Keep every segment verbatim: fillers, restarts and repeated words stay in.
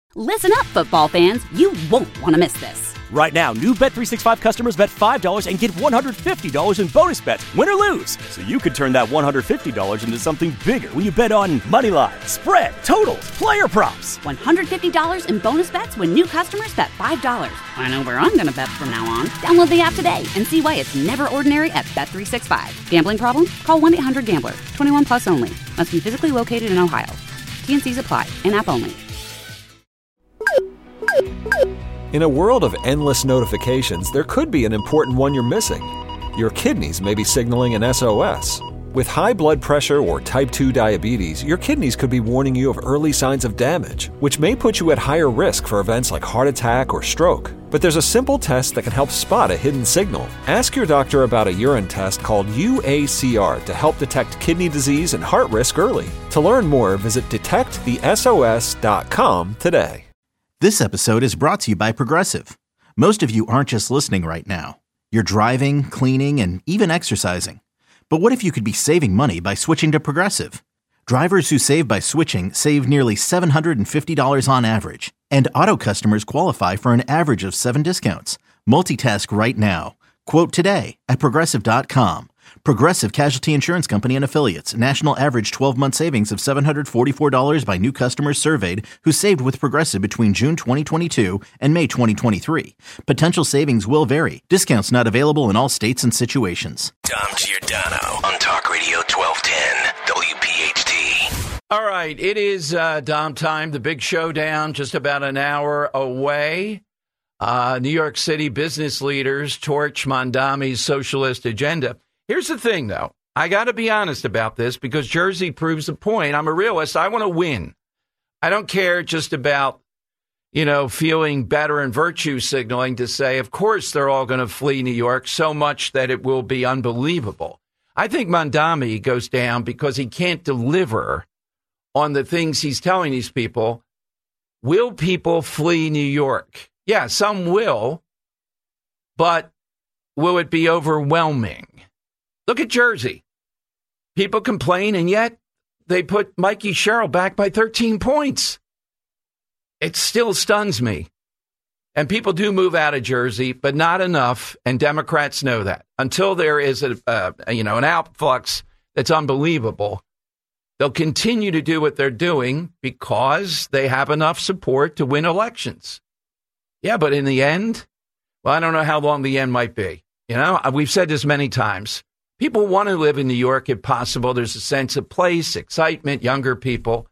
Listen up, football fans. You won't want to miss this. Right now, new Bet three sixty-five customers bet five dollars and get one hundred fifty dollars in bonus bets, win or lose. So you could turn that one hundred fifty dollars into something bigger when you bet on money line, spread, totals, player props. one hundred fifty dollars in bonus bets when new customers bet five dollars. I know where I'm going to bet from now on. Download the app today and see why it's never ordinary at Bet three sixty-five. Gambling problem? Call one eight hundred gambler. twenty-one plus only. Must be physically located in Ohio. T N Cs apply. In-app only. In a world of endless notifications, there could be an important one you're missing. Your kidneys may be signaling an S O S. With high blood pressure or type two diabetes, your kidneys could be warning you of early signs of damage, which may put you at higher risk for events like heart attack or stroke. But there's a simple test that can help spot a hidden signal. Ask your doctor about a urine test called U A C R to help detect kidney disease and heart risk early. To learn more, visit detect the S O S dot com today. This episode is brought to you by Progressive. Most of you aren't just listening right now. You're driving, cleaning, and even exercising. But what if you could be saving money by switching to Progressive? Drivers who save by switching save nearly seven hundred fifty dollars on average. And auto customers qualify for an average of seven discounts. Multitask right now. Quote today at Progressive dot com. Progressive Casualty Insurance Company and Affiliates. National average twelve-month savings of seven hundred forty-four dollars by new customers surveyed who saved with Progressive between June twenty twenty-two and May twenty twenty-three. Potential savings will vary. Discounts not available in all states and situations. Dom Giordano on Talk Radio twelve ten W P H T. All right, it is uh, Dom time, the big showdown, just about an hour away. Uh, New York City business leaders torch Mamdani's socialist agenda. Here's the thing, though. I got to be honest about this because Jersey proves the point. I'm a realist. I want to win. I don't care just about, you know, feeling better and virtue signaling to say, of course, they're all going to flee New York so much that it will be unbelievable. I think Mamdani goes down because he can't deliver on the things he's telling these people. Will people flee New York? Yeah, some will, but will it be overwhelming? Look at Jersey. People complain, and yet they put Mikey Sherrill back by thirteen points. It still stuns me. And people do move out of Jersey, but not enough, and Democrats know that. Until there is a, uh, you know, an outflux that's unbelievable, they'll continue to do what they're doing because they have enough support to win elections. Yeah, but in the end, well, I don't know how long the end might be. You know, we've said this many times. People want to live in New York if possible. There's a sense of place, excitement, younger people.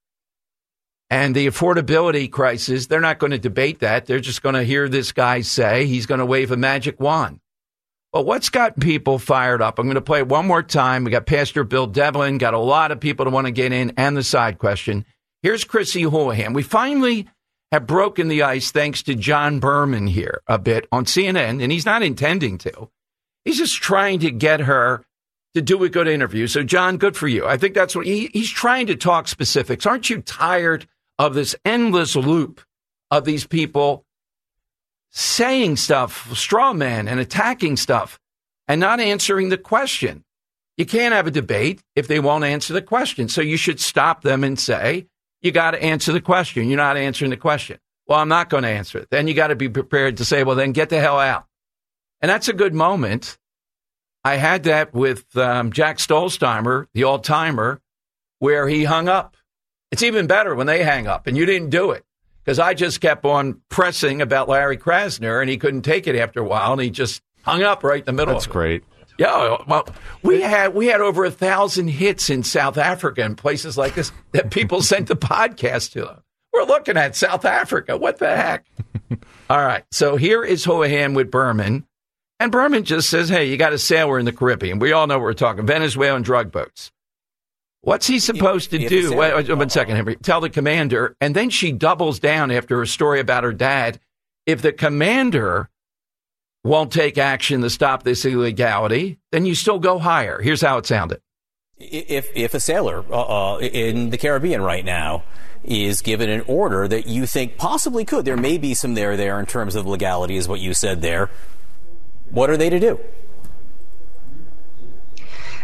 And the affordability crisis, they're not going to debate that. They're just going to hear this guy say he's going to wave a magic wand. But what's got people fired up? I'm going to play it one more time. We got Pastor Bill Devlin, got a lot of people to want to get in, and the side question. Here's Chrissy Houlihan. We finally have broken the ice thanks to John Berman here a bit on C N N, and he's not intending to. He's just trying to get her to do a good interview. So, John, good for you. I think that's what he, he's trying to talk specifics. Aren't you tired of this endless loop of these people saying stuff, straw man, and attacking stuff and not answering the question? You can't have a debate if they won't answer the question. So you should stop them and say, you got to answer the question. You're not answering the question. Well, I'm not going to answer it. Then you got to be prepared to say, well, then get the hell out. And that's a good moment. I had that with um, Jack Stolzheimer, the all-timer, where he hung up. It's even better when they hang up, and you didn't do it, because I just kept on pressing about Larry Krasner, and he couldn't take it after a while, and he just hung up right in the middle. That's of it. Great. Yeah, well, we had we had over a thousand hits in South Africa and places like this that people sent the podcast to them. We're looking at South Africa. What the heck? All right, so here is Houlihan with Berman. And Berman just says, hey, you got a sailor in the Caribbean. We all know what we're talking. Venezuelan drug boats. What's he supposed to do? Wait, wait one second, Henry. Tell the commander. And then she doubles down after her story about her dad. If the commander won't take action to stop this illegality, then you still go higher. Here's how it sounded. If, if a sailor uh, in the Caribbean right now is given an order that you think possibly could, there may be some there there in terms of legality, is what you said there. What are they to do?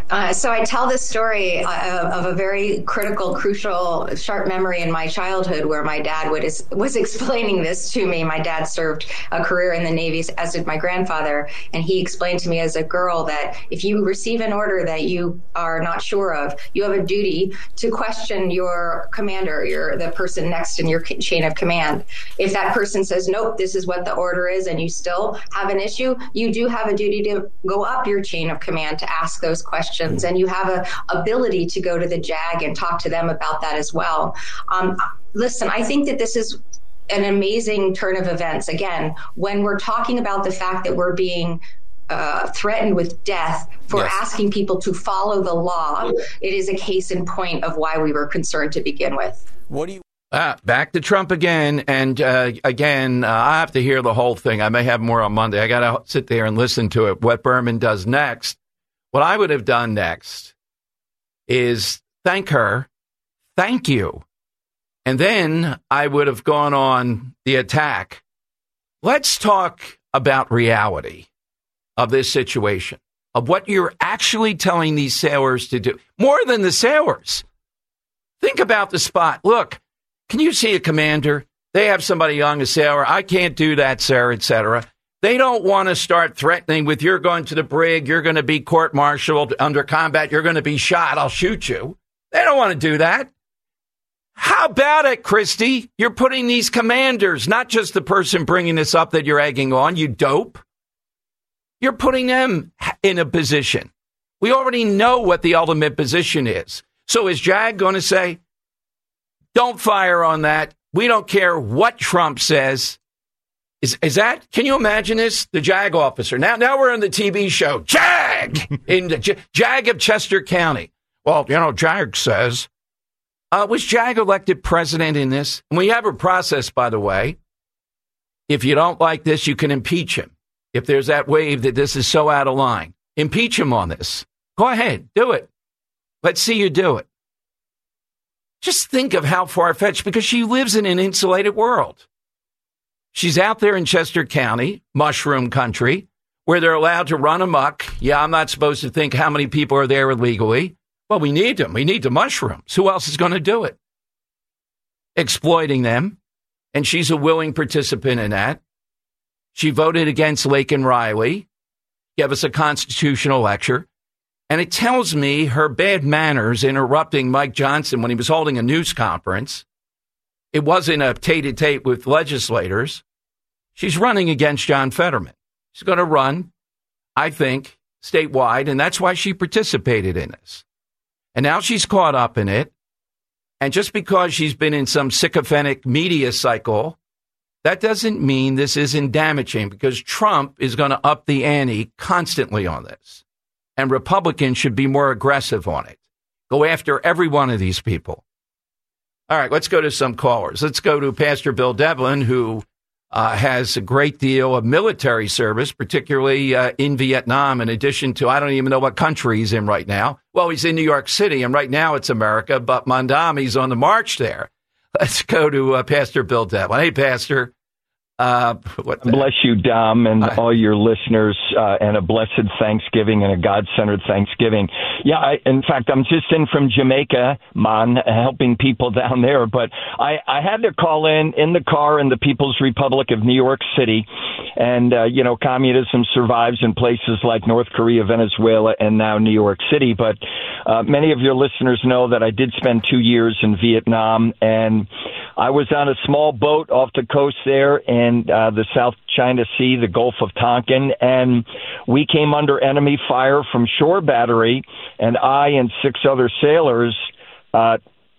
Uh, so I tell this story uh, of a very critical, crucial, sharp memory in my childhood where my dad would is, was explaining this to me. My dad served a career in the Navy, as did my grandfather, and he explained to me as a girl that if you receive an order that you are not sure of, you have a duty to question your commander, your the person next in your chain of command. If that person says, nope, this is what the order is, and you still have an issue, you do have a duty to go up your chain of command to ask those questions. And you have a ability to go to the J A G and talk to them about that as well. Um, listen, I think that this is an amazing turn of events. Again, when we're talking about the fact that we're being uh, threatened with death for yes. asking people to follow the law, it is a case in point of why we were concerned to begin with. What do you? Ah, back to Trump again. And uh, again, uh, I have to hear the whole thing. I may have more on Monday. I got to sit there and listen to it. What Berman does next. What I would have done next is thank her, thank you, and then I would have gone on the attack. Let's talk about reality of this situation, of what you're actually telling these sailors to do. More than the sailors. Think about the spot. Look, can you see a commander? They have somebody young, a sailor. I can't do that, sir, et cetera. They don't want to start threatening with you're going to the brig, you're going to be court-martialed under combat, you're going to be shot, I'll shoot you. They don't want to do that. How about it, Christy? You're putting these commanders, not just the person bringing this up that you're egging on, you dope. You're putting them in a position. We already know what the ultimate position is. So is J A G going to say, don't fire on that. We don't care what Trump says. Is is that, can you imagine this? The J A G officer. Now now we're on the T V show. J A G! in the J- J A G of Chester County. Well, you know, J A G says. Uh, was J A G elected president in this? And we have a process, by the way. If you don't like this, you can impeach him. If there's that wave that this is so out of line, impeach him on this. Go ahead, do it. Let's see you do it. Just think of how far-fetched, because she lives in an insulated world. She's out there in Chester County, mushroom country, where they're allowed to run amok. Yeah, I'm not supposed to think how many people are there illegally. Well, we need them. We need the mushrooms. Who else is going to do it? Exploiting them. And she's a willing participant in that. She voted against Laken Riley, gave us a constitutional lecture. And it tells me her bad manners interrupting Mike Johnson when he was holding a news conference. It wasn't a tete-a-tete with legislators. She's running against John Fetterman. She's going to run, I think, statewide, and that's why she participated in this. And now she's caught up in it. And just because she's been in some sycophantic media cycle, that doesn't mean this isn't damaging, because Trump is going to up the ante constantly on this. And Republicans should be more aggressive on it. Go after every one of these people. All right, let's go to some callers. Let's go to Pastor Bill Devlin, who uh, has a great deal of military service, particularly uh, in Vietnam, in addition to, I don't even know what country he's in right now. Well, he's in New York City, and right now it's America, but Mondami's on the march there. Let's go to uh, Pastor Bill Devlin. Hey, Pastor. Uh, what the- Bless you, Dom, and I- all your listeners, uh, and a blessed Thanksgiving and a God-centered Thanksgiving. Yeah, I, in fact, I'm just in from Jamaica, man, helping people down there. But I, I had to call in in the car in the People's Republic of New York City. And, uh, you know, communism survives in places like North Korea, Venezuela, and now New York City. But uh, many of your listeners know that I did spend two years in Vietnam, and I was on a small boat off the coast there in uh, the South China Sea, the Gulf of Tonkin, and we came under enemy fire from shore battery, and I and six other sailors uh,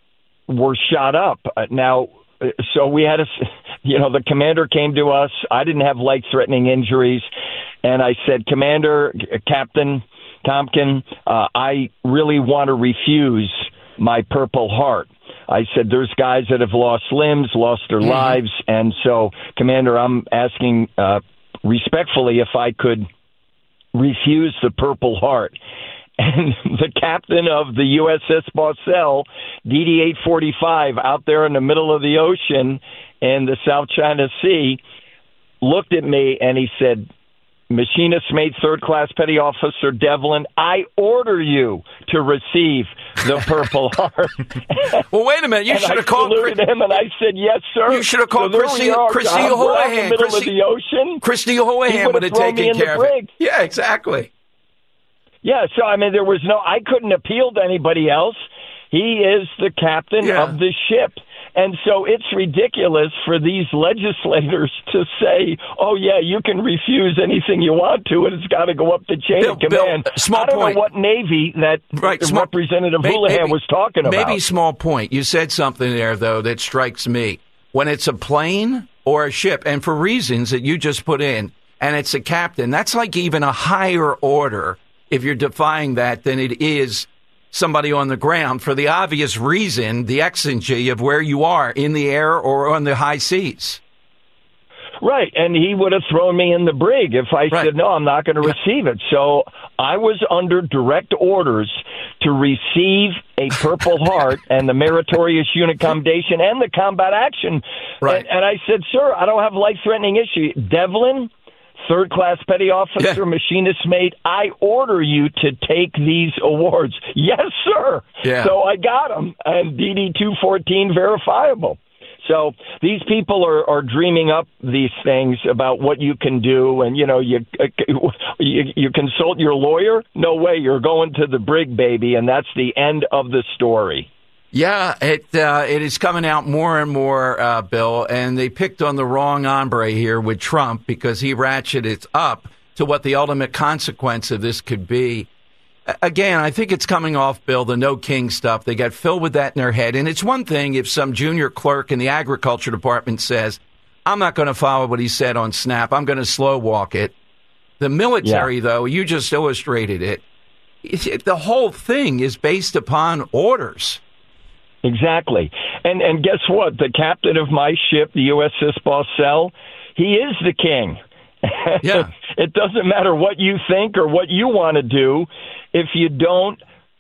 were shot up. Uh, now, so we had a, you know, the commander came to us. I didn't have life-threatening injuries, and I said, Commander, Captain Tompkin, uh, I really want to refuse my Purple Heart. I said, there's guys that have lost limbs, lost their mm-hmm. lives. And so, Commander, I'm asking uh, respectfully if I could refuse the Purple Heart. And the captain of the U S S Baucelle, D D eight forty-five, out there in the middle of the ocean in the South China Sea, looked at me and he said, Machinist Mate Third Class Petty Officer Devlin, I order you to receive the Purple Heart. Well, wait a minute. You should have called Chris- him, and I said, yes, sir. You should have called so Christy, Christy Houlihan. In the middle Christy, of the ocean. Christy Houlihan would have taken care of it. Yeah, exactly. Yeah, so, I mean, there was no, I couldn't appeal to anybody else. He is the captain yeah. of the ship. And so it's ridiculous for these legislators to say, oh, yeah, you can refuse anything you want to, and it's got to go up the chain Bill, of command. Bill, small I don't point. know what Navy that right, small, Representative may, Houlihan maybe, was talking about. Maybe small point. You said something there, though, that strikes me. When it's a plane or a ship, and for reasons that you just put in, and it's a captain, that's like even a higher order, if you're defying that, than it is somebody on the ground for the obvious reason, the exigency of where you are in the air or on the high seas. Right, and he would have thrown me in the brig if I right. said, no, I'm not going to yeah. receive it. So I was under direct orders to receive a Purple Heart and the Meritorious Unit Commendation and the Combat Action. Right. And, and I said, sir, I don't have life-threatening issue. Devlin, Third Class Petty Officer, yeah. Machinist Mate, I order you to take these awards. Yes, sir. Yeah. So I got them, and D D two fourteen verifiable. So these people are, are dreaming up these things about what you can do, and, you know, you, you you consult your lawyer? No way, you're going to the brig, baby, and that's the end of the story. Yeah, it uh, it is coming out more and more, uh, Bill, and they picked on the wrong hombre here with Trump because he ratcheted it up to what the ultimate consequence of this could be. Again, I think it's coming off, Bill, the no king stuff. They got filled with that in their head. And it's one thing if some junior clerk in the agriculture department says, I'm not going to follow what he said on Snap. I'm going to slow walk it. The military, yeah. though, you just illustrated it. It, it. The whole thing is based upon orders. Exactly. And and guess what? The captain of my ship, the U S S Boss Cell, he is the king. Yeah. It doesn't matter what you think or what you want to do. If you don't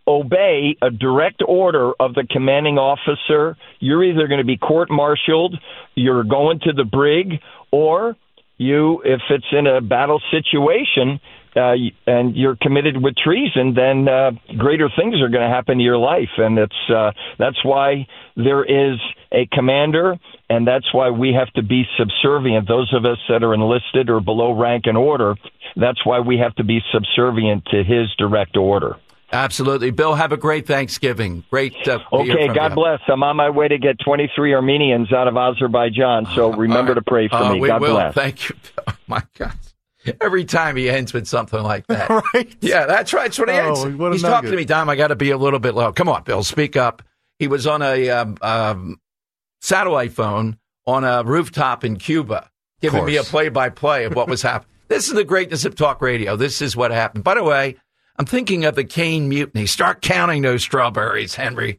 obey a direct order of the commanding officer, you're either going to be court-martialed, you're going to the brig, or you, if it's in a battle situation, Uh, and you're committed with treason, then uh, greater things are going to happen to your life. And it's uh, that's why there is a commander, and that's why we have to be subservient. Those of us that are enlisted or below rank and order, that's why we have to be subservient to his direct order. Absolutely. Bill, have a great Thanksgiving. Great. Uh, okay, God you. bless. I'm on my way to get twenty-three Armenians out of Azerbaijan, so remember uh, to pray for uh, me. We God will. bless. Thank you. Oh, my God. Every time he ends with something like that. Right? Yeah, that's right. That's what he oh, ends. What He's nugget. talking to me, Dom. I got to be a little bit low. Come on, Bill, speak up. He was on a um, um, satellite phone on a rooftop in Cuba, giving me a play-by-play of what was happening. This is the greatness of talk radio. This is what happened. By the way, I'm thinking of the Caine Mutiny. Start counting those strawberries, Henry.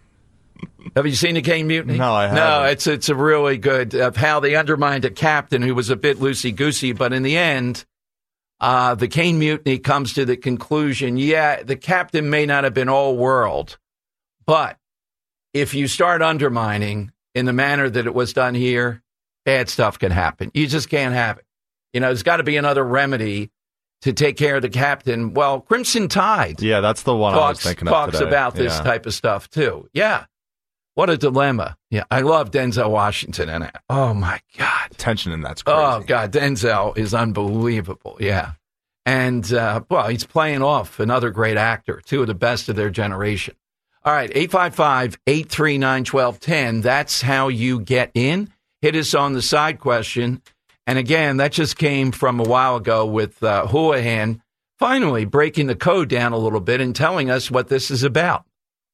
Have you seen the Caine Mutiny? No, I haven't. No, it's it's a really good of how they undermined a captain who was a bit loosey-goosey, but in the end, uh, the Caine Mutiny comes to the conclusion, yeah, the captain may not have been all world, but if you start undermining in the manner that it was done here, bad stuff can happen. You just can't have it. You know, there's got to be another remedy to take care of the captain. Well, Crimson Tide. Yeah, that's the one talks, I was thinking of Talks today. about this yeah. type of stuff, too. Yeah. What a dilemma. Yeah, I love Denzel Washington in it. Oh, my God. Tension in that's crazy. Oh, God, Denzel is unbelievable. Yeah. And, uh, well, he's playing off another great actor, two of the best of their generation. All right, eight five five, eight three nine, one two one zero. That's how you get in. Hit us on the side question. And, again, that just came from a while ago with uh, Houlihan finally breaking the code down a little bit and telling us what this is about.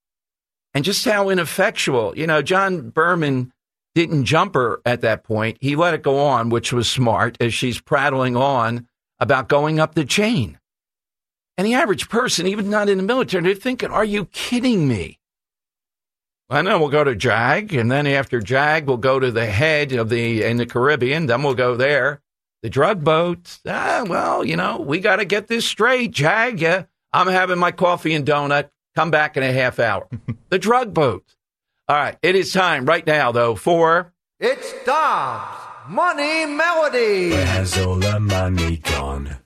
And just how ineffectual. You know, John Berman didn't jump her at that point. He let it go on, which was smart, as she's prattling on about going up the chain. And the average person, even not in the military, they're thinking, are you kidding me? And then we'll go to JAG, and then after JAG, we'll go to the head of the, in the Caribbean, then we'll go there. The drug boat, ah, well, you know, we got to get this straight, JAG. Yeah, I'm having my coffee and donut. Come back in a half hour. The drug boat. All right. It is time right now, though, for... It's Dom's Money Melody. Where has all the money gone?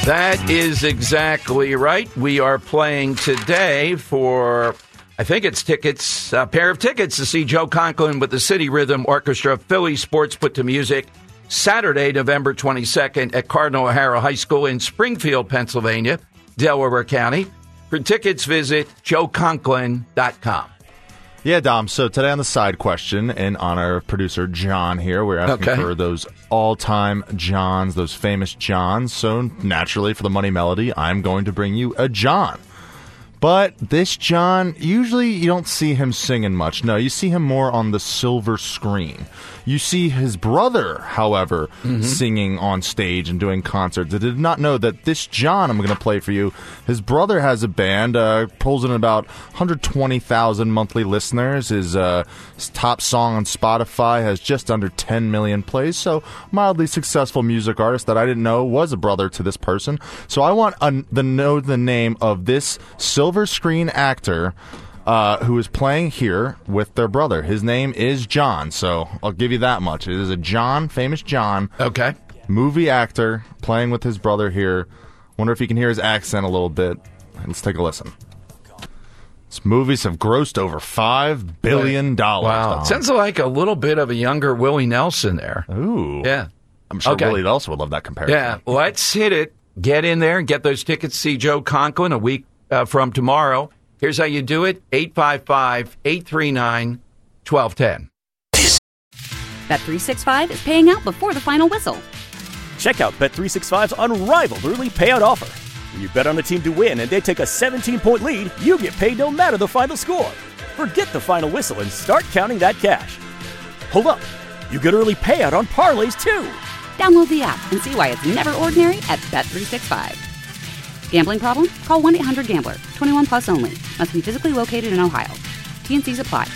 That is exactly right. We are playing today for, I think it's tickets, a pair of tickets to see Joe Conklin with the City Rhythm Orchestra, Philly Sports Put to Music, Saturday, November twenty-second at Cardinal O'Hara High School in Springfield, Pennsylvania, Delaware County. For tickets, visit joe conklin dot com. Yeah, Dom. So today on the side question, in honor of producer John here, we're asking Okay. for those all-time Johns, those famous Johns. So naturally, for the Money Melody, I'm going to bring you a John. But this John, usually you don't see him singing much. No, you see him more on the silver screen. You see his brother, however, mm-hmm. singing on stage and doing concerts. I did not know that this John I'm going to play for you, his brother has a band, uh, pulls in about one hundred twenty thousand monthly listeners. His, uh, his top song on Spotify has just under ten million plays. So mildly successful music artist that I didn't know was a brother to this person. So I want to uh, know the name of this silver screen actor Uh, who is playing here with their brother. His name is John, so I'll give you that much. It is a John, famous John. Okay. Movie actor playing with his brother here. Wonder if you can hear his accent a little bit. Let's take a listen. His movies have grossed over five billion dollars. Wow. It sounds like a little bit of a younger Willie Nelson there. Ooh. Yeah. I'm sure Okay. Willie Nelson would love that comparison. Yeah. Let's hit it. Get in there and get those tickets to see Joe Conklin a week uh, from tomorrow. Here's how you do it, eight five five, eight three nine, one two one zero. Bet three sixty-five is paying out before the final whistle. Check out Bet three sixty-five's unrivaled early payout offer. When you bet on a team to win and they take a seventeen-point lead, you get paid no matter the final score. Forget the final whistle and start counting that cash. Hold up. You get early payout on parlays, too. Download the app and see why it's never ordinary at Bet three sixty-five. Gambling problem? Call one eight hundred gambler. twenty-one plus only. Must be physically located in Ohio. T N Cs apply.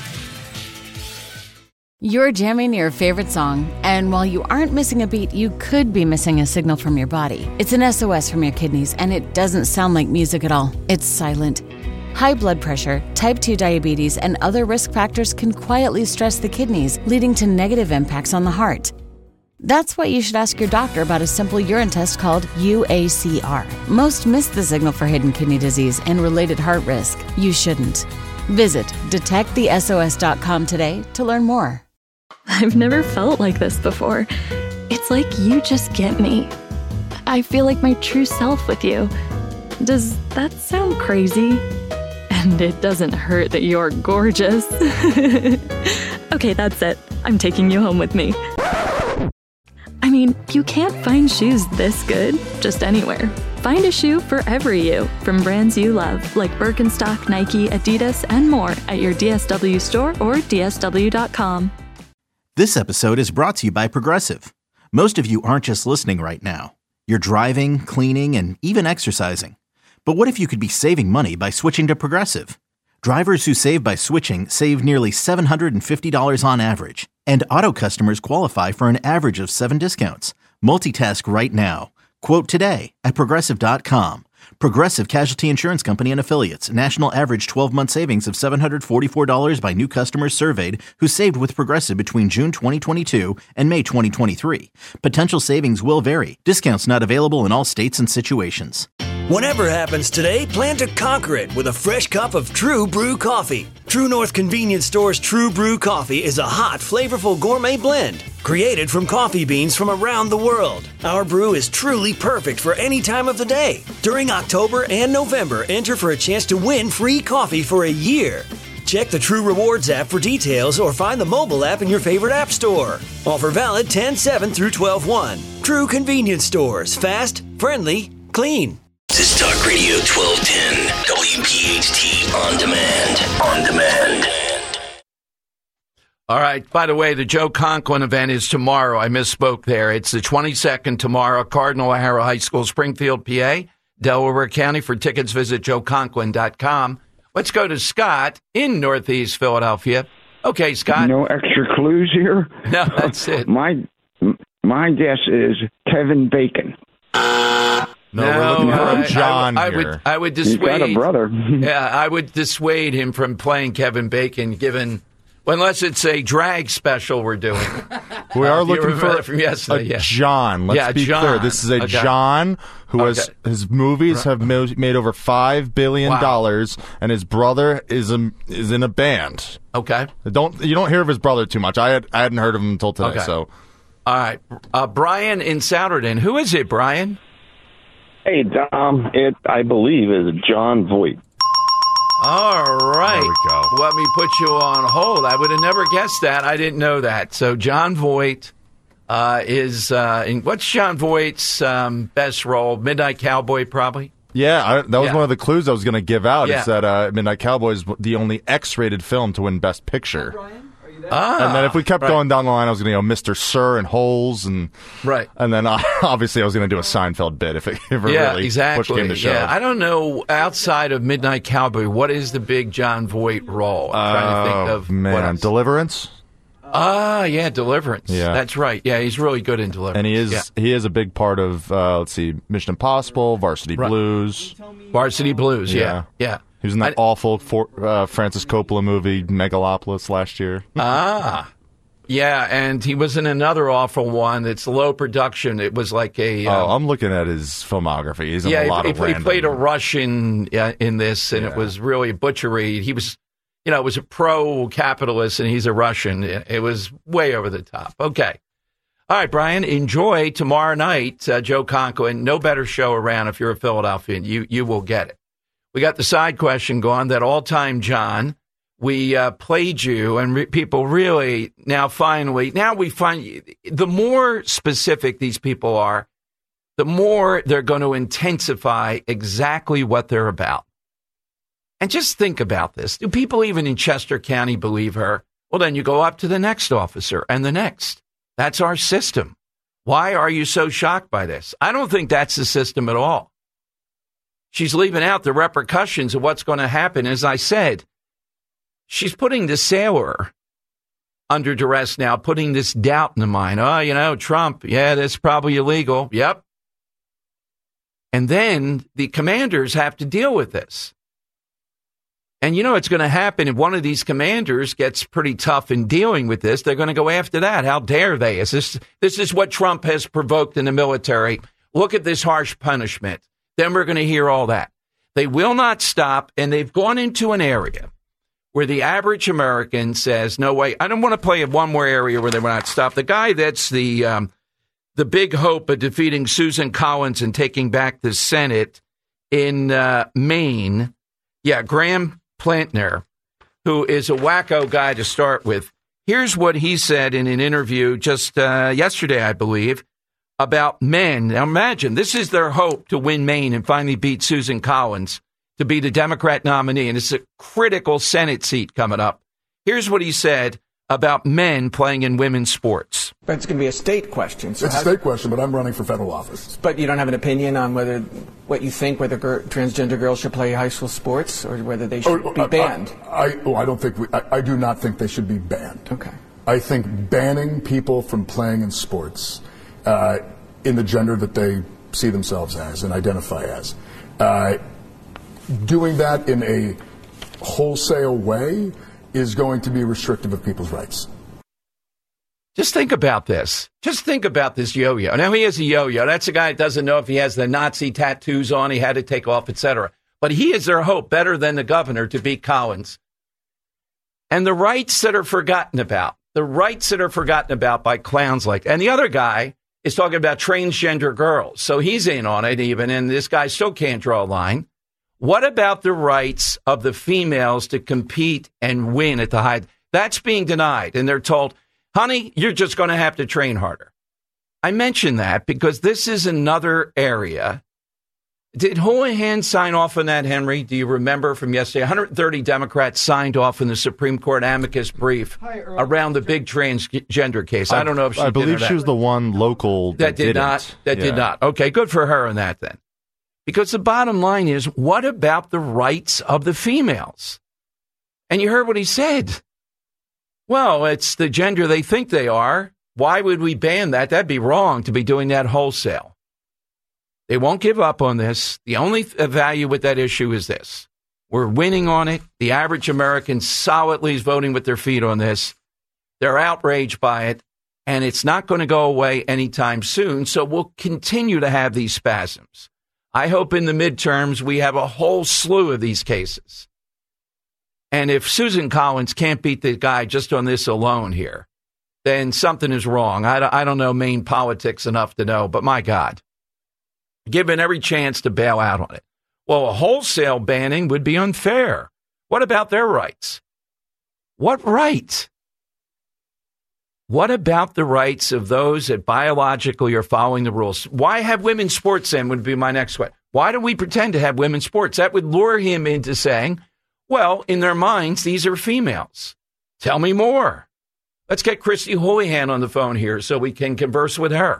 You're jamming your favorite song, and while you aren't missing a beat, you could be missing a signal from your body. It's an S O S from your kidneys, and it doesn't sound like music at all. It's silent. High blood pressure, type two diabetes, and other risk factors can quietly stress the kidneys, leading to negative impacts on the heart. That's why you should ask your doctor about a simple urine test called U A C R. Most miss the signal for hidden kidney disease and related heart risk. You shouldn't. Visit detect the S O S dot com today to learn more. I've never felt like this before. It's like you just get me. I feel like my true self with you. Does that sound crazy? And it doesn't hurt that you're gorgeous. Okay, that's it. I'm taking you home with me. I mean, you can't find shoes this good just anywhere. Find a shoe for every you from brands you love, like Birkenstock, Nike, Adidas, and more at your D S W store or D S W dot com. This episode is brought to you by Progressive. Most of you aren't just listening right now. You're driving, cleaning, and even exercising. But what if you could be saving money by switching to Progressive? Drivers who save by switching save nearly seven hundred fifty dollars on average. And auto customers qualify for an average of seven discounts. Multitask right now. Quote today at Progressive dot com. Progressive Casualty Insurance Company and Affiliates. National average twelve-month savings of seven hundred forty-four dollars by new customers surveyed who saved with Progressive between June twenty twenty-two and May twenty twenty-three. Potential savings will vary. Discounts not available in all states and situations. Whatever happens today, plan to conquer it with a fresh cup of True Brew coffee. True North Convenience Store's True Brew coffee is a hot, flavorful gourmet blend created from coffee beans from around the world. Our brew is truly perfect for any time of the day. During October and November, enter for a chance to win free coffee for a year. Check the True Rewards app for details or find the mobile app in your favorite app store. Offer valid ten seven through twelve one. True Convenience Stores. Fast, friendly, clean. This is Talk Radio twelve ten, W P H T On Demand. On Demand. All right. By the way, the Joe Conklin event is tomorrow. I misspoke there. It's the twenty-second tomorrow, Cardinal O'Hara High School, Springfield, P A, Delaware County. For tickets, visit joe conklin dot com. Let's go to Scott in Northeast Philadelphia. Okay, Scott. No extra clues here? No, that's it. my my guess is Kevin Bacon. No, we're looking for I, John I, I here. would, I would He's dissuade. got a brother. Yeah, I would dissuade him from playing Kevin Bacon, given Well, unless it's a drag special we're doing. We are uh, looking for from yesterday, a yeah. John. Let's yeah, be John. clear. This is a okay. John who okay. has his movies have mo- made over five billion dollars, wow. and his brother is a, is in a band. Okay. Don't you don't hear of his brother too much. I had I hadn't heard of him until today. Okay. So, all right, uh, Brian in Souderton. Who is it, Brian? Hey, Dom. It I believe is John Voight. All right. There we go. Let me put you on hold. I would have never guessed that. I didn't know that. So John Voight uh, is uh, in, what's John Voight's um, best role? Midnight Cowboy, probably. Yeah, I, that was yeah. one of the clues I was going to give out. Yeah. Is that uh, Midnight Cowboy is the only X-rated film to win Best Picture. Ah, and then if we kept right. going down the line, I was going to go Mister Sir and Holes, and right. And then uh, obviously I was going to do a Seinfeld bit if it, if it yeah, really exactly. push came to shove. Yeah, I don't know outside of Midnight Cowboy what is the big John Voight role. I'm trying to think of oh, man, what else. Deliverance. Ah, yeah, Deliverance. Yeah, that's right. Yeah, he's really good in Deliverance, and he is yeah. he is a big part of uh, let's see, Mission Impossible, Varsity right. Blues, Varsity Blues. Yeah, yeah. yeah. He was in that I, awful for, uh, Francis Coppola movie Megalopolis last year. Ah. Yeah, and he was in another awful one that's low production. It was like a... Um, oh, I'm looking at his filmography. He's in yeah, a lot he, of he random... played a Russian uh, in this, and yeah. it was really butchery. He was, you know, it was a pro-capitalist, and he's a Russian. It, it was way over the top. Okay. All right, Brian, enjoy tomorrow night, uh, Joe Conklin. No better show around if you're a Philadelphian. You, you will get it. We got the side question going, that all-time John... We uh, played you, and re- people really now finally, now we find the more specific these people are, the more they're going to intensify exactly what they're about. And just think about this. Do people even in Chester County believe her? Well, then you go up to the next officer and the next. That's our system. Why are you so shocked by this? I don't think that's the system at all. She's leaving out the repercussions of what's going to happen. As I said, she's putting the sailor under duress now, putting this doubt in the mind. Oh, you know, Trump, yeah, that's probably illegal. Yep. And then the commanders have to deal with this. And you know it's going to happen if one of these commanders gets pretty tough in dealing with this. They're going to go after that. How dare they? Is this, this is what Trump has provoked in the military. Look at this harsh punishment. Then we're going to hear all that. They will not stop, and they've gone into an area where the average American says, no way, I don't want to play in one more area where they will not stop. The guy that's the um, the big hope of defeating Susan Collins and taking back the Senate in uh, Maine, yeah, Graham Plantner, who is a wacko guy to start with. Here's what he said in an interview just uh, yesterday, I believe, about men. Now imagine, this is their hope to win Maine and finally beat Susan Collins to be the Democrat nominee, and it's a critical Senate seat coming up. Here's what he said about men playing in women's sports. But it's going to be a state question. So it's a state question, but I'm running for federal office. But you don't have an opinion on whether, what you think, whether gir- transgender girls should play high school sports or whether they should oh, be banned? I, I, oh, I don't think, we, I, I do not think they should be banned. Okay. I think banning people from playing in sports uh, in the gender that they see themselves as and identify as, uh, doing that in a wholesale way is going to be restrictive of people's rights. Just think about this. Just think about this yo-yo. Now, he is a yo-yo. That's a guy that doesn't know if he has the Nazi tattoos on, he had to take off, et cetera. But he is their hope, better than the governor, to beat Collins. And the rights that are forgotten about, the rights that are forgotten about by clowns like, and the other guy is talking about transgender girls. So he's in on it even, and this guy still can't draw a line. What about the rights of the females to compete and win at the high? That's being denied. And they're told, honey, you're just going to have to train harder. I mention that because this is another area. Did Houlihan sign off on that, Henry? Do you remember from yesterday? one hundred thirty Democrats signed off in the Supreme Court amicus brief around the big transgender case. I, I don't know if she I did believe or she was the one local that, that did didn't. not. That yeah. did not. Okay, good for her on that then. Because the bottom line is, what about the rights of the females? And you heard what he said. Well, it's the gender they think they are. Why would we ban that? That'd be wrong to be doing that wholesale. They won't give up on this. The only value with that issue is this. We're winning on it. The average American solidly is voting with their feet on this. They're outraged by it, and it's not going to go away anytime soon, so we'll continue to have these spasms. I hope in the midterms we have a whole slew of these cases. And if Susan Collins can't beat the guy just on this alone here, then something is wrong. I don't, I don't know Maine politics enough to know, but my God, given every chance to bail out on it. Well, a wholesale banning would be unfair. What about their rights? What right? What about the rights of those that biologically are following the rules? Why have women's sports then would be my next question. Why do we pretend to have women's sports? That would lure him into saying, well, in their minds, these are females. Tell me more. Let's get Christy Houlihan on the phone here so we can converse with her.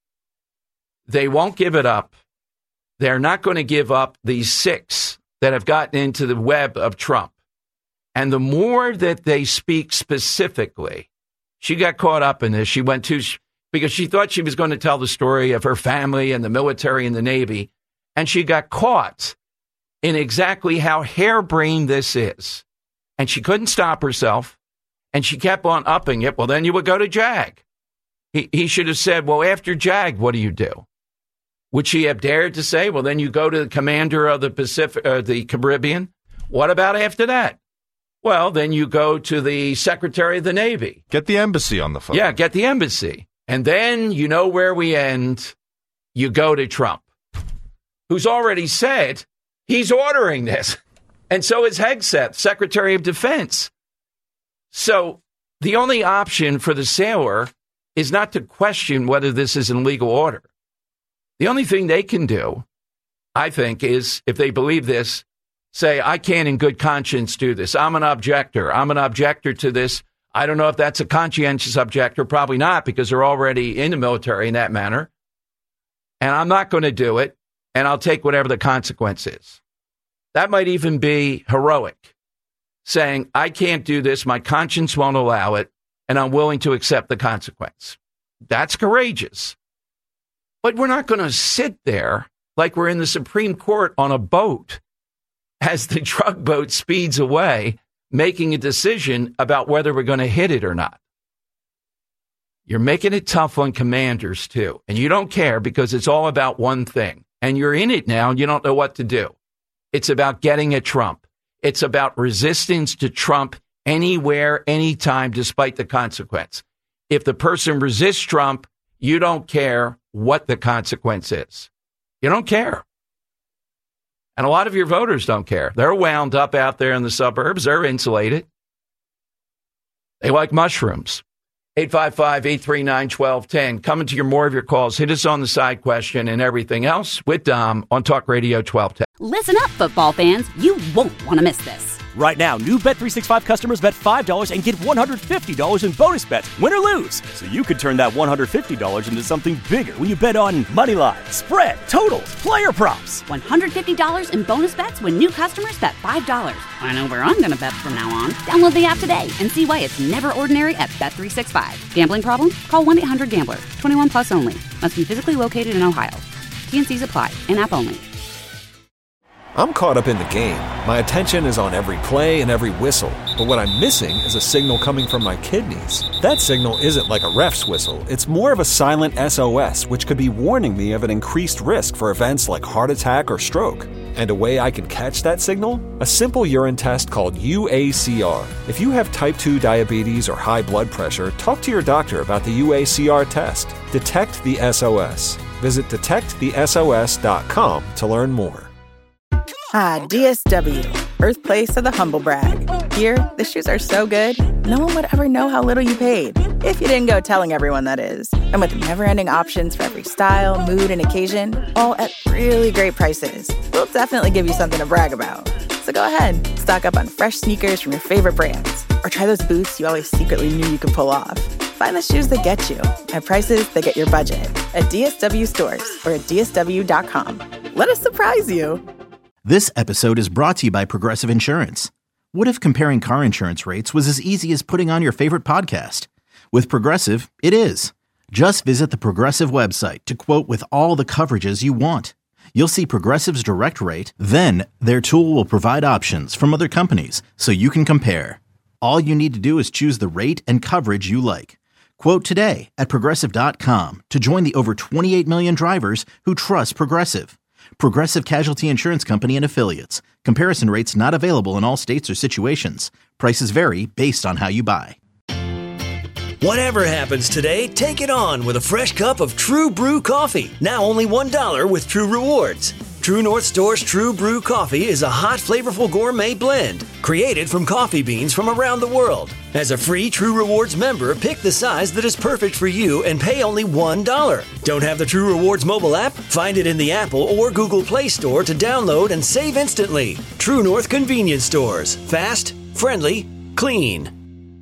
They won't give it up. They're not going to give up these six that have gotten into the web of Trump. And the more that they speak specifically, she got caught up in this. She went to, because she thought she was going to tell the story of her family and the military and the Navy. And she got caught in exactly how harebrained this is. And she couldn't stop herself. And she kept on upping it. Well, then you would go to JAG. He, he should have said, well, after JAG, what do you do? Would she have dared to say, well, then you go to the commander of the Pacific, uh, the Caribbean? What about after that? Well, then you go to the Secretary of the Navy. Get the embassy on the phone. Yeah, get the embassy. And then you know where we end. You go to Trump, who's already said he's ordering this. And so is Hegseth, Secretary of Defense. So the only option for the sailor is not to question whether this is in legal order. The only thing they can do, I think, is if they believe this, say, I can't in good conscience do this. I'm an objector. I'm an objector to this. I don't know if that's a conscientious objector. Probably not, because they're already in the military in that manner. And I'm not going to do it. And I'll take whatever the consequence is. That might even be heroic, saying, I can't do this. My conscience won't allow it. And I'm willing to accept the consequence. That's courageous. But we're not going to sit there like we're in the Supreme Court on a boat as the drug boat speeds away, making a decision about whether we're going to hit it or not. You're making it tough on commanders, too. And you don't care because it's all about one thing. And you're in it now and you don't know what to do. It's about getting at Trump. It's about resistance to Trump anywhere, anytime, despite the consequence. If the person resists Trump, you don't care what the consequence is. You don't care. And a lot of your voters don't care. They're wound up out there in the suburbs. They're insulated. They like mushrooms. eight five five, eight three nine, one two one zero. Coming to your more of your calls. Hit us on the side question and everything else with Dom on Talk Radio twelve ten. Listen up, football fans. You won't want to miss this. Right now, new Bet three sixty-five customers bet five dollars and get one hundred fifty dollars in bonus bets, win or lose. So you could turn that one hundred fifty dollars into something bigger when you bet on money line, spread, totals, player props. one hundred fifty dollars in bonus bets when new customers bet five dollars. I know where I'm going to bet from now on. Download the app today and see why it's never ordinary at Bet three sixty-five. Gambling problem? Call one eight hundred gambler. twenty-one plus only. Must be physically located in Ohio. T N Cs apply. In-app only. I'm caught up in the game. My attention is on every play and every whistle. But what I'm missing is a signal coming from my kidneys. That signal isn't like a ref's whistle. It's more of a silent S O S, which could be warning me of an increased risk for events like heart attack or stroke. And a way I can catch that signal? A simple urine test called U A C R. If you have type two diabetes or high blood pressure, talk to your doctor about the U A C R test. Detect the S O S. Visit detect the S O S dot com to learn more. Ah, D S W, birthplace of the humble brag. Here, the shoes are so good, no one would ever know how little you paid. If you didn't go telling everyone, that is. And with never-ending options for every style, mood, and occasion, all at really great prices, we'll definitely give you something to brag about. So go ahead, stock up on fresh sneakers from your favorite brands, or try those boots you always secretly knew you could pull off. Find the shoes that get you at prices that get your budget at D S W stores or at D S W dot com. Let us surprise you. This episode is brought to you by Progressive Insurance. What if comparing car insurance rates was as easy as putting on your favorite podcast? With Progressive, it is. Just visit the Progressive website to quote with all the coverages you want. you'll see Progressive's direct rate, then their tool will provide options from other companies so you can compare. All you need to do is choose the rate and coverage you like. Quote today at Progressive dot com to join the over twenty-eight million drivers who trust Progressive. Progressive Casualty Insurance Company and Affiliates. Comparison rates not available in all states or situations. Prices vary based on how you buy. Whatever happens today, take it on with a fresh cup of True Brew coffee. Now only one dollar with True Rewards. True North Store's True Brew coffee is a hot, flavorful gourmet blend created from coffee beans from around the world. As a free True Rewards member, pick the size that is perfect for you and pay only one dollar. Don't have the True Rewards mobile app? Find it in the Apple or Google Play Store to download and save instantly. True North Convenience Stores. Fast, friendly, clean.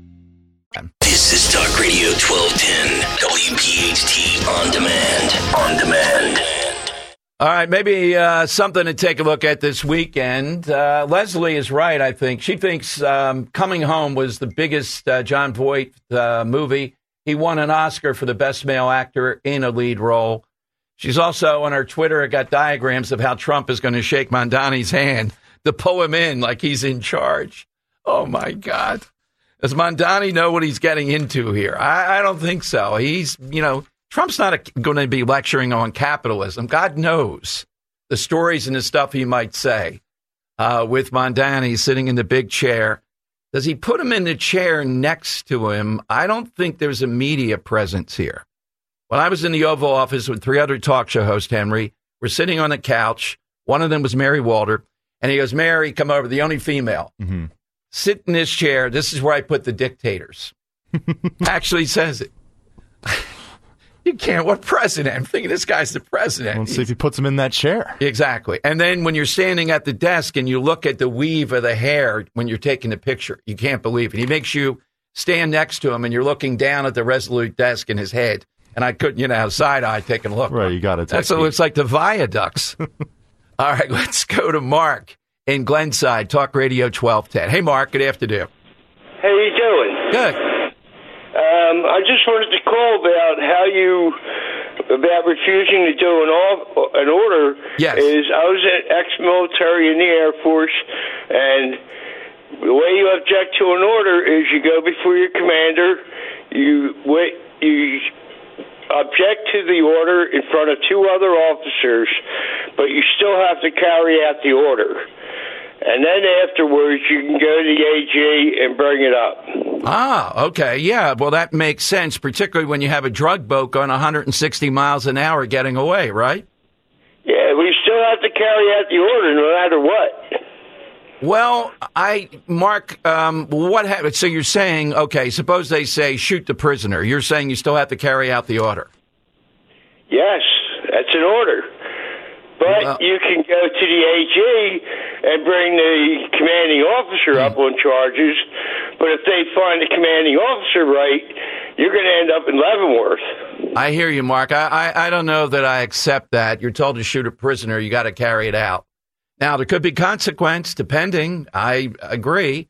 This is Talk Radio twelve ten, W P H T On Demand. On Demand. All right, maybe uh, something to take a look at this weekend. Uh, Leslie is right, I think. She thinks um, Coming Home was the biggest uh, Jon Voight uh, movie. He won an Oscar for the best male actor in a lead role. She's also on her Twitter got diagrams of how Trump is going to shake Mondani's hand to pull him in like he's in charge. Oh, my God. Does Mondani know what he's getting into here? I, I don't think so. He's, you know, Trump's not going to be lecturing on capitalism. God knows the stories and the stuff he might say uh, with Mondani sitting in the big chair. Does he put him in the chair next to him? I don't think there's a media presence here. When I was in the Oval Office with three other talk show hosts, Henry, we're sitting on the couch. One of them was Mary Walter. And he goes, Mary, come over, the only female. Mm-hmm. Sit in this chair. This is where I put the dictators. Actually says it. You can't. What president? I'm thinking this guy's the president. Let's see if he puts him in that chair. Exactly. And then when you're standing at the desk and you look at the weave of the hair when you're taking the picture, you can't believe it. He makes you stand next to him and you're looking down at the Resolute desk in his head. And I couldn't, you know, side-eye taking a look. Right, you got it. That's what it looks like the viaducts. All right, let's go to Mark in Glenside, Talk Radio twelve ten. Hey, Mark, good afternoon. How you doing? Good. Um, I just wanted to call about how you, about refusing to do an, off, an order. Yes. Is I was an ex-military in the Air Force, and the way you object to an order is you go before your commander, you wait, you object to the order in front of two other officers, but you still have to carry out the order. And then afterwards, you can go to the A G and bring it up. Ah, okay. Yeah, well, that makes sense, particularly when you have a drug boat going one hundred sixty miles an hour getting away, right? Yeah, we still have to carry out the order no matter what. Well, I, Mark, um, what happened? So you're saying, okay, suppose they say shoot the prisoner. You're saying you still have to carry out the order? Yes, that's an order. But well, you can go to the A G and bring the commanding officer up on charges. But if they find the commanding officer right, you're going to end up in Leavenworth. I hear you, Mark. I, I, I don't know that I accept that. You're told to shoot a prisoner. You got to carry it out. Now, there could be consequence, depending. I agree.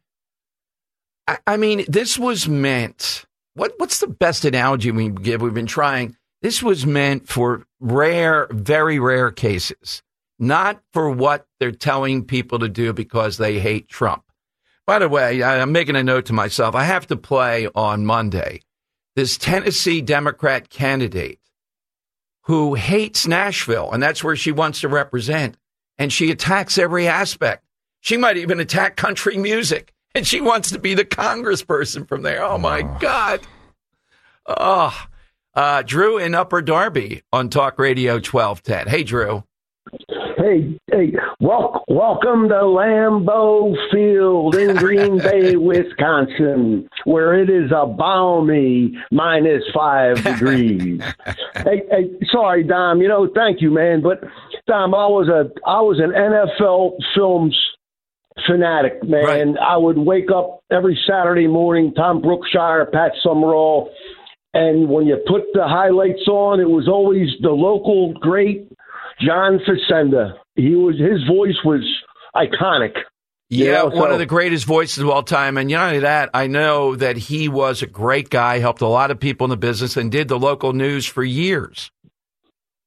I, I mean, this was meant. What What's the best analogy we can give? We've been trying. This was meant for rare, very rare cases, not for what they're telling people to do because they hate Trump. By the way, I'm making a note to myself. I have to play on Monday this Tennessee Democrat candidate who hates Nashville, and that's where she wants to represent. And she attacks every aspect. She might even attack country music. And she wants to be the congressperson from there. Oh, my oh. God. Oh, uh, Drew in Upper Darby on Talk Radio twelve ten. Hey, Drew. Hey, hey, wel- welcome to Lambeau Field in Green Bay, Wisconsin, where it is a balmy minus five degrees. hey, hey, sorry, Dom. You know, thank you, man. But Dom, I was a I was an N F L films fanatic, man. Right. I would wake up every Saturday morning, Tom Brookshire, Pat Summerall, and when you put the highlights on, it was always the local great John Facenda. He was his voice was iconic. Yeah, you know, one so. of the greatest voices of all time. And not only that, I know that he was a great guy, helped a lot of people in the business, and did the local news for years.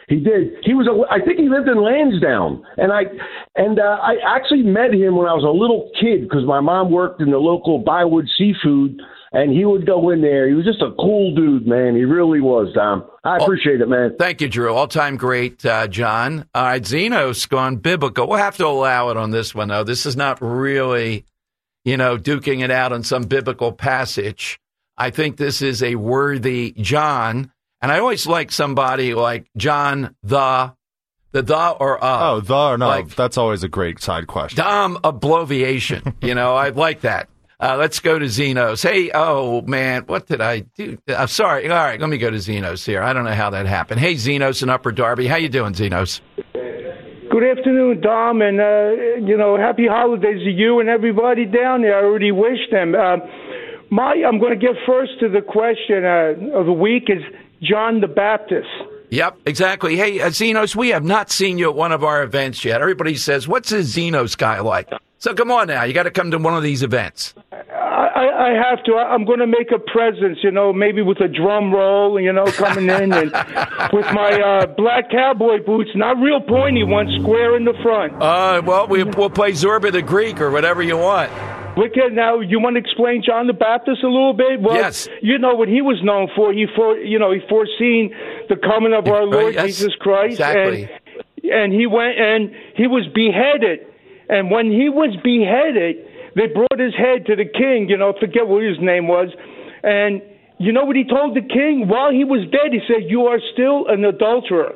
He did. He was. A, I think he lived in Lansdowne, and I and uh, I actually met him when I was a little kid because my mom worked in the local Bywood Seafood, and he would go in there. He was just a cool dude, man. He really was, Tom. I appreciate it, man. Thank you, Drew. All-time great, uh, John. All right, Zenos gone biblical. We'll have to allow it on this one, though. This is not really, you know, duking it out on some biblical passage. I think this is a worthy John. And I always like somebody like John the, the the or uh. Oh, the or no, like, that's always a great side question. Dom Obloviation. You know, I like that. Uh, let's go to Zenos. Hey, oh, man, what did I do? I'm sorry. All right, let me go to Zenos here. I don't know how that happened. Hey, Zenos in Upper Darby. How you doing, Zenos? Good afternoon, Dom, and, uh, you know, happy holidays to you and everybody down there. I already wish them. Uh, my, I'm going to get first to the question uh, of the week is John the Baptist. Yep, exactly. Hey, uh, Zenos, we have not seen you at one of our events yet. Everybody says, what's a Zenos guy like? So come on now. You got to come to one of these events. I, I have to. I'm going to make a presence, you know, maybe with a drum roll, you know, coming in and with my uh, black cowboy boots, not real pointy ones, square in the front. Uh, well, we, we'll play Zorba the Greek or whatever you want. Look at now. You want to explain John the Baptist a little bit? Well, yes. You know what he was known for. He for you know he foreseen the coming of our Lord yes, Jesus Christ, exactly. and and he went and he was beheaded. And when he was beheaded, they brought his head to the king. You know, forget what his name was, and you know what he told the king while he was dead? He said, "You are still an adulterer."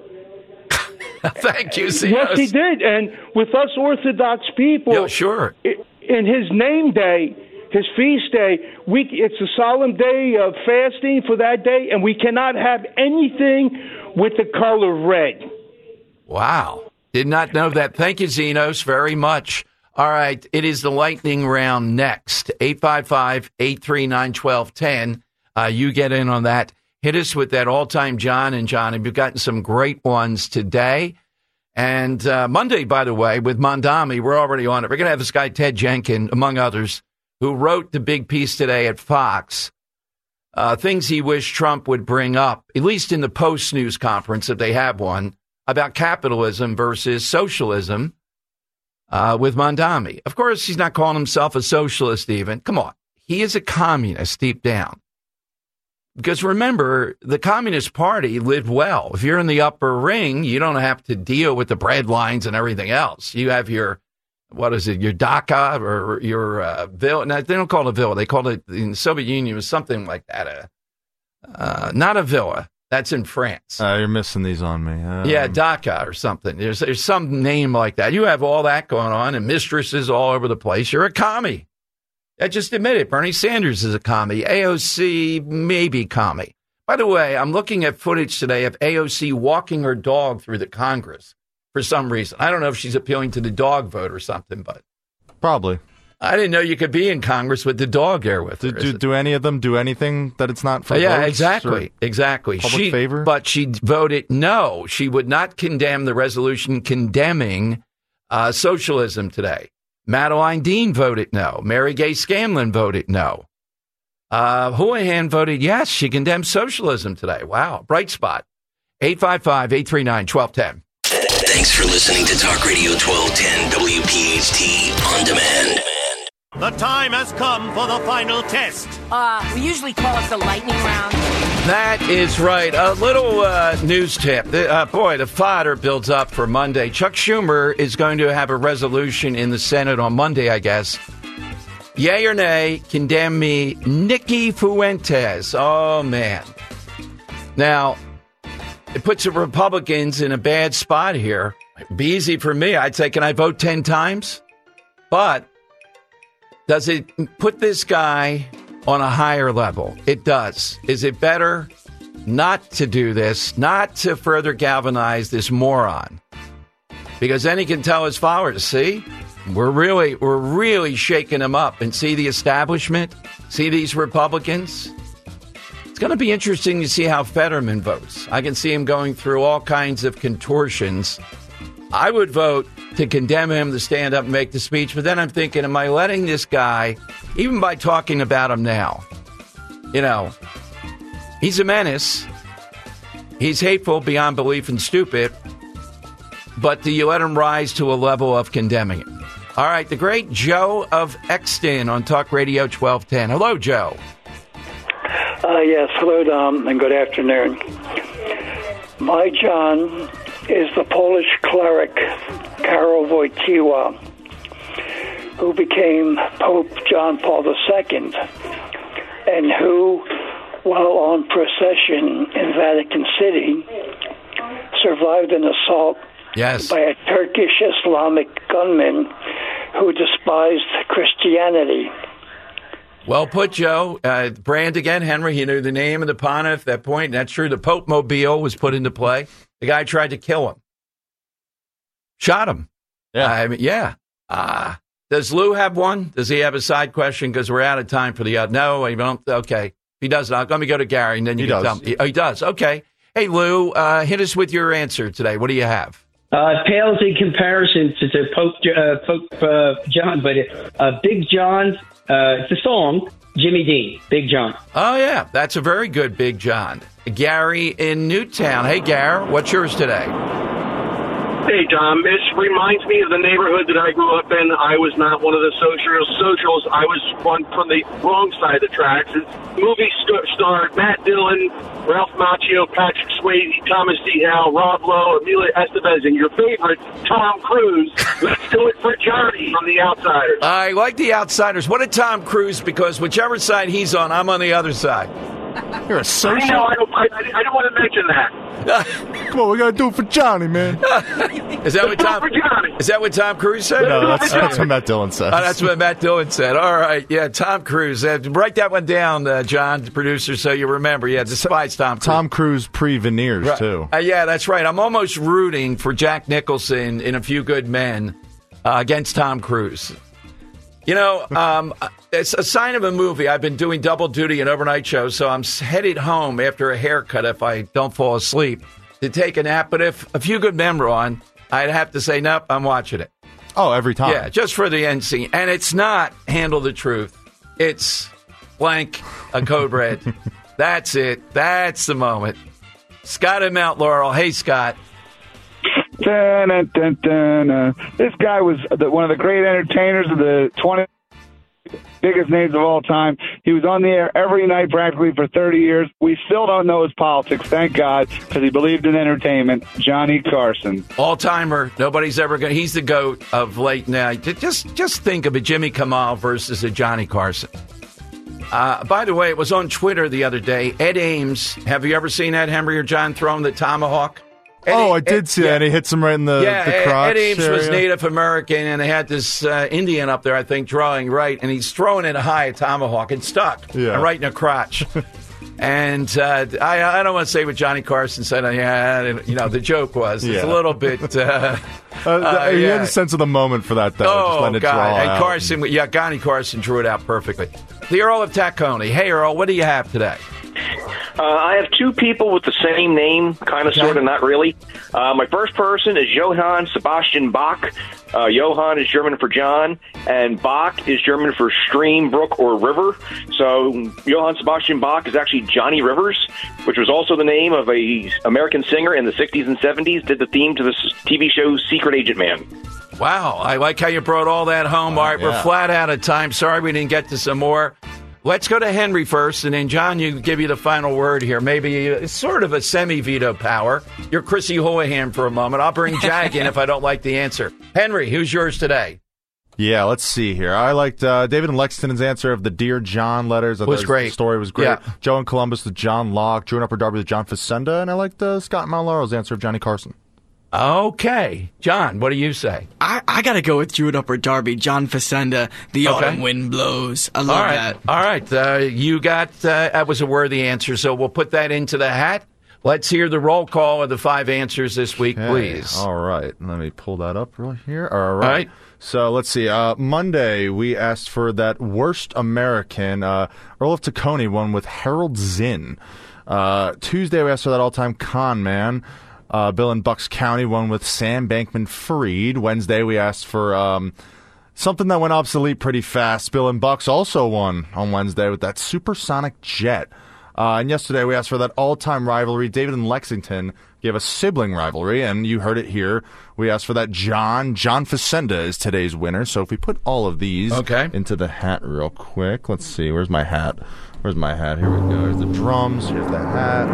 Thank you, Zenos. Yes, he did. And with us Orthodox people, yeah, sure. It, in his name day, his feast day, we it's a solemn day of fasting for that day, and we cannot have anything with the color red. Wow. Did not know that. Thank you, Zenos, very much. All right. It is the lightning round next. eight five five, eight three nine, one two one zero. Uh, you get in on that. Hit us with that all-time John and Johnny. We've gotten some great ones today. And uh, Monday, by the way, with Mondami, we're already on it. We're going to have this guy, Ted Jenkins, among others, who wrote the big piece today at Fox, uh, things he wished Trump would bring up, at least in the post-news conference, if they have one, about capitalism versus socialism uh, with Mondami. Of course, he's not calling himself a socialist even. Come on. He is a communist deep down. Because remember, the Communist Party lived well. If you're in the upper ring, you don't have to deal with the bread lines and everything else. You have your, what is it, your dacha or your uh, villa. No, they don't call it a villa. They called it, in the Soviet Union, it was something like that. Uh, uh, not a villa. That's in France. Uh, you're missing these on me. Um, yeah, dacha or something. There's, there's some name like that. You have all that going on and mistresses all over the place. You're a commie. I just admit it. Bernie Sanders is a commie. A O C, maybe commie. By the way, I'm looking at footage today of A O C walking her dog through the Congress for some reason. I don't know if she's appealing to the dog vote or something, but probably. I didn't know you could be in Congress with the dog there with her. Do, do, do any of them do anything that it's not for? Uh, yeah, votes exactly, exactly. Public she, favor, but she voted no. She would not condemn the resolution condemning uh, socialism today. Madeline Dean voted no. Mary Gay Scanlon voted no. Uh, Houlihan voted yes. She condemned socialism today. Wow. Bright spot. eight five five, eight three nine, one two one zero. Thanks for listening to Talk Radio twelve ten W P H T On Demand. The time has come for the final test. Uh, we usually call it the lightning round. That is right. A little uh, news tip. The, uh, boy, the fodder builds up for Monday. Chuck Schumer is going to have a resolution in the Senate on Monday, I guess. Yay or nay, condemn me, Nikki Fuentes. Oh, man. Now, it puts the Republicans in a bad spot here. It'd be easy for me. I'd say, can I vote ten times? But does it put this guy on a higher level? It does. Is it better not to do this, not to further galvanize this moron? Because then he can tell his followers, see, we're really, we're really shaking them up. And see the establishment, see these Republicans. It's going to be interesting to see how Fetterman votes. I can see him going through all kinds of contortions. I would vote to condemn him, to stand up and make the speech. But then I'm thinking, am I letting this guy, even by talking about him now, you know, he's a menace. He's hateful beyond belief and stupid, but do you let him rise to a level of condemning it? All right, the great Joe of Exton on Talk Radio twelve ten. Hello, Joe. Uh, yes, hello, Dom, and good afternoon. My John is the Polish cleric Karol Wojtyła, who became Pope John Paul the Second, and who, while on procession in Vatican City, survived an assault yes. by a Turkish Islamic gunman who despised Christianity. Well put, Joe. Uh, brand again, Henry. He knew the name of the pontiff at that point. That's true. The Pope Mobile was put into play. The guy tried to kill him. Shot him. Yeah. I mean, yeah. Uh, does Lou have one? Does he have a side question? Because we're out of time for the other. No, I don't. Okay. If he does not, let me go to Gary, and then you he can does. tell me. Oh, he does. Okay. Hey, Lou, uh, hit us with your answer today. What do you have? Uh, pales in comparison to, to Pope, uh, Pope uh, John, but uh, Big John, uh, it's a song, Jimmy Dean, Big John. Oh, yeah. That's a very good Big John. Gary in Newtown. Hey, Gary, what's yours today? Hey, Dom. This reminds me of the neighborhood that I grew up in. I was not one of the socials. socials. I was one from the wrong side of the tracks. It's movie st- starred Matt Dillon, Ralph Macchio, Patrick Swayze, Thomas D. Howell, Rob Lowe, Emilio Estevez, and your favorite, Tom Cruise. Let's do it for Johnny from The Outsiders. I like The Outsiders. What did Tom Cruise? Because whichever side he's on, I'm on the other side. You're a social. I know. I don't, I, I don't want to mention that. Come on, we gotta do it for Johnny, man. Is that what Let's do it Tom? for Johnny. Is that what Tom Cruise said? No, that's, that's what Matt Dillon said. Oh, that's what Matt Dillon said. All right, yeah, Tom Cruise. Uh, write that one down, uh, John, the producer, so you remember. Yeah, despise Tom Cruise. Tom Cruise pre-veneers, right. too. Uh, yeah, that's right. I'm almost rooting for Jack Nicholson in A Few Good Men uh, against Tom Cruise. You know, um, it's a sign of a movie. I've been doing double duty and overnight shows, so I'm headed home after a haircut if I don't fall asleep to take a nap. But if A Few Good Men were on, I'd have to say, nope, I'm watching it. Oh, every time. Yeah, just for the end scene. And it's not Handle the Truth. It's blank, a code red. That's it. That's the moment. Scott in Mount Laurel. Hey, Scott. Dun, dun, dun, dun, uh. This guy was the, one of the great entertainers of the twenty biggest names of all time. He was on the air every night practically for thirty years. We still don't know his politics, thank God, because he believed in entertainment. Johnny Carson. All-timer. Nobody's ever going to... He's the GOAT of late night. Just, just think of a Jimmy Kimmel versus a Johnny Carson. Uh, by the way, it was on Twitter the other day. Ed Ames. Have you ever seen Ed, Henry, or John throwing the tomahawk? Ed, oh, I did Ed, see yeah. that. He hits him right in the, yeah, the crotch Ed Ames area. was Native American, and they had this uh, Indian up there, I think, drawing right, and he's throwing it high, a tomahawk, and stuck, yeah. and right in the crotch. And uh, I, I don't want to say what Johnny Carson said. Yeah, you know, the joke was it's yeah. a little bit. Uh, uh, uh, he yeah. had a sense of the moment for that, though. Oh, just letting it God. draw And out. Carson, yeah, Johnny Carson drew it out perfectly. The Earl of Tacony. Hey, Earl, what do you have today? Uh, I have two people with the same name, kind of, okay. sort of, not really. Uh, my first person is Johann Sebastian Bach. Uh, Johann is German for John, and Bach is German for stream, brook, or river. So Johann Sebastian Bach is actually Johnny Rivers, which was also the name of a American singer in the sixties and seventies, did the theme to the T V show Secret Agent Man. Wow, I like how you brought all that home. All right, yeah. We're flat out of time. Sorry we didn't get to some more. Let's go to Henry first, and then, John, you give you the final word here. Maybe it's sort of a semi-veto power. You're Chrissy Houlihan for a moment. I'll bring Jag in if I don't like the answer. Henry, who's yours today? Yeah, let's see here. I liked uh, David and Lexington's answer of the Dear John letters. I was great. The story was great. Yeah. Joe in Columbus, the John Locke. Drew in Upper Darby, the John Facenda. And I liked uh, Scott in Mount Laurel's answer of Johnny Carson. Okay. John, what do you say? I, I got to go with Drew in Upper Darby, John Facenda, The Okay. Autumn Wind Blows. I love All right. that. All right. Uh, you got, uh, that was a worthy answer, so we'll put that into the hat. Let's hear the roll call of the five answers this week, Okay. please. All right. Let me pull that up right here. All right. All right. So let's see. Uh, Monday, we asked for that worst American. Uh, Earl of Tacony won with Harold Zinn. Uh, Tuesday, we asked for that all-time con man. Uh, Bill in Bucks County won with Sam Bankman-Fried. Wednesday, we asked for um, something that went obsolete pretty fast. Bill in Bucks also won on Wednesday with that supersonic jet. Uh, and yesterday we asked for that all-time rivalry. David and Lexington gave a sibling rivalry, and you heard it here. We asked for that John. John Facenda is today's winner. So if we put all of these okay. into the hat real quick. Let's see. Where's my hat? Where's my hat? Here we go. Here's the drums. Here's the hat.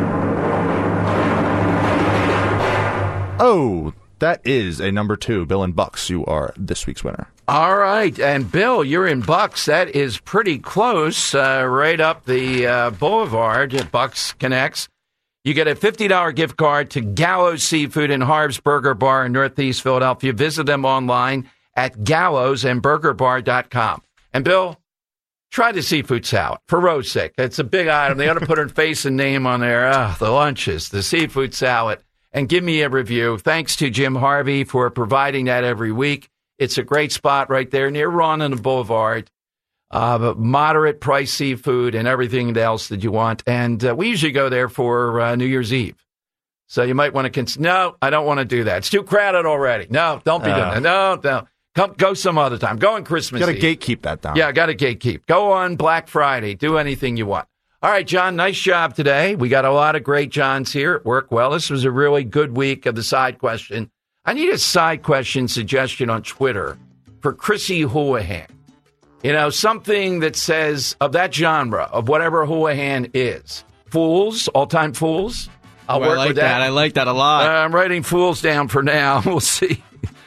Oh, that is a number two. Bill and Bucks, you are this week's winner. All right. And, Bill, you're in Bucks. That is pretty close, uh, right up the uh, boulevard at Bucks Connects. You get a fifty dollars gift card to Gallows Seafood and Harv's Burger Bar in Northeast Philadelphia. Visit them online at gallows and burger bar dot com. And, Bill, try the seafood salad for Rose's sake. It's a big item. They ought to put her face and name on there. Ah, the lunches, the seafood salad. And give me a review. Thanks to Jim Harvey for providing that every week. It's a great spot right there near Ron and the Boulevard. Uh, moderate price seafood and everything else that you want. And uh, we usually go there for uh, New Year's Eve. So you might want to consider, no, I don't want to do that. It's too crowded already. No, don't be Uh. doing that. No, no. Come, go some other time. Go on Christmas Got to Eve. gatekeep that down. Yeah, got to gatekeep. Go on Black Friday. Do anything you want. All right, John, nice job today. We got a lot of great Johns here at work. Well, this was a really good week of the side question. I need a side question suggestion on Twitter for Chrissy Houlihan. You know, something that says of that genre, of whatever Houlihan is. Fools, all-time fools. I'll Oh, I work like with that. that. I like that a lot. Uh, I'm writing fools down for now. We'll see.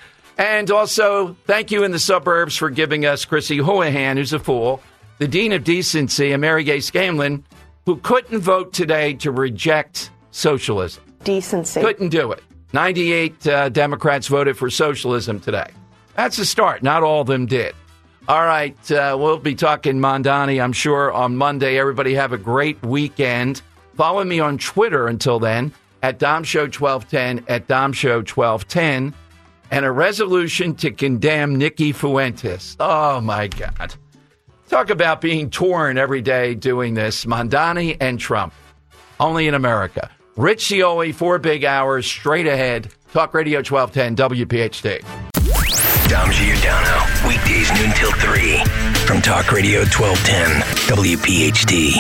And also, thank you in the suburbs for giving us Chrissy Houlihan, who's a fool, the Dean of Decency, and Mary Gay Scanlon, who couldn't vote today to reject socialism. Decency. Couldn't do it. ninety-eight uh, Democrats voted for socialism today. That's a start. Not all of them did. All right, uh, we'll be talking Mondani, I'm sure, on Monday. Everybody have a great weekend. Follow me on Twitter until then, at Dom Show twelve ten, at Dom Show twelve ten. And a resolution to condemn Nikki Fuentes. Oh, my God. Talk about being torn every day doing this. Mondani and Trump. Only in America. Rich Cioli, four big hours, straight ahead. Talk Radio twelve ten, W P H T. Dom Giordano, weekdays noon till three. From Talk Radio twelve ten, W P H T.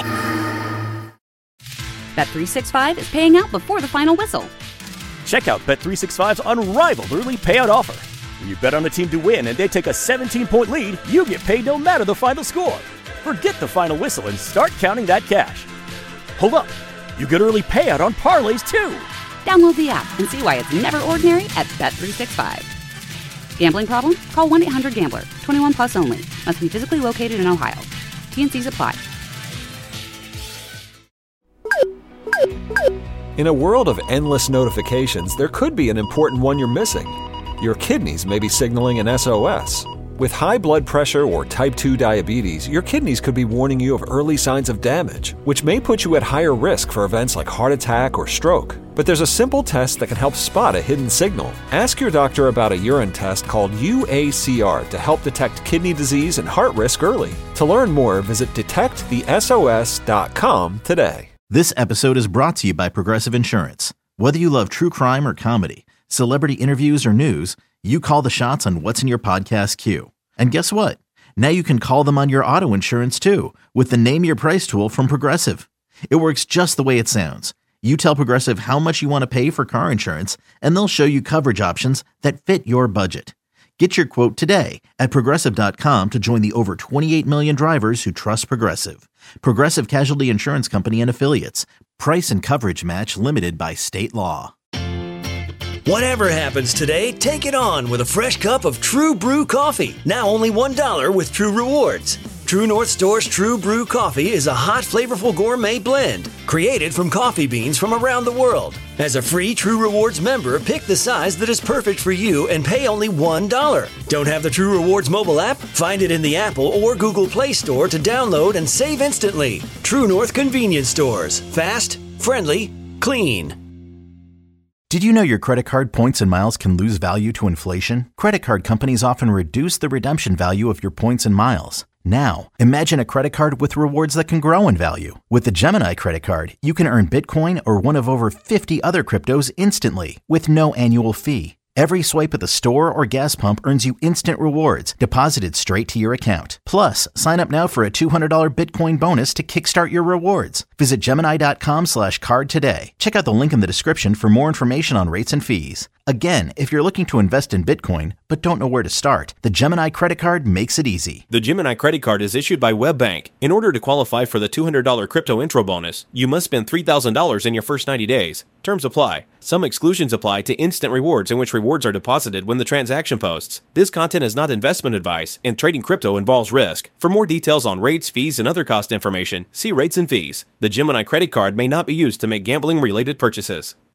Bet three sixty-five is paying out before the final whistle. Check out Bet three sixty-five's unrivaled early payout offer. When you bet on a team to win and they take a seventeen-point lead, you get paid no matter the final score. Forget the final whistle and start counting that cash. Hold up. You get early payout on parlays, too. Download the app and see why it's never ordinary at Bet three sixty-five. Gambling problem? Call one eight hundred gambler. twenty-one plus only. Must be physically located in Ohio. T and C's apply. In a world of endless notifications, there could be an important one you're missing. Your kidneys may be signaling an S O S. With high blood pressure or type two diabetes, your kidneys could be warning you of early signs of damage, which may put you at higher risk for events like heart attack or stroke. But there's a simple test that can help spot a hidden signal. Ask your doctor about a urine test called U A C R to help detect kidney disease and heart risk early. To learn more, visit detect the S O S dot com today. This episode is brought to you by Progressive Insurance. Whether you love true crime or comedy, celebrity interviews or news, you call the shots on what's in your podcast queue. And guess what? Now you can call them on your auto insurance too with the Name Your Price tool from Progressive. It works just the way it sounds. You tell Progressive how much you want to pay for car insurance, and they'll show you coverage options that fit your budget. Get your quote today at Progressive dot com to join the over twenty-eight million drivers who trust Progressive. Progressive Casualty Insurance Company and Affiliates. Price and coverage match limited by state law. Whatever happens today, take it on with a fresh cup of True Brew coffee. Now only one dollar with True Rewards. True North Store's True Brew coffee is a hot, flavorful gourmet blend created from coffee beans from around the world. As a free True Rewards member, pick the size that is perfect for you and pay only one dollar. Don't have the True Rewards mobile app? Find it in the Apple or Google Play Store to download and save instantly. True North Convenience Stores. Fast, friendly, clean. Did you know your credit card points and miles can lose value to inflation? Credit card companies often reduce the redemption value of your points and miles. Now, imagine a credit card with rewards that can grow in value. With the Gemini credit card, you can earn Bitcoin or one of over fifty other cryptos instantly with no annual fee. Every swipe at the store or gas pump earns you instant rewards deposited straight to your account. Plus, sign up now for a two hundred dollars Bitcoin bonus to kickstart your rewards. Visit Gemini.com slash card today. Check out the link in the description for more information on rates and fees. Again, if you're looking to invest in Bitcoin but don't know where to start, the Gemini credit card makes it easy. The Gemini credit card is issued by WebBank. In order to qualify for the two hundred dollars crypto intro bonus, you must spend three thousand dollars in your first ninety days. Terms apply. Some exclusions apply to instant rewards, in which rewards are deposited when the transaction posts. This content is not investment advice, and trading crypto involves risk. For more details on rates, fees, and other cost information, see rates and fees. The Gemini credit card may not be used to make gambling-related purchases.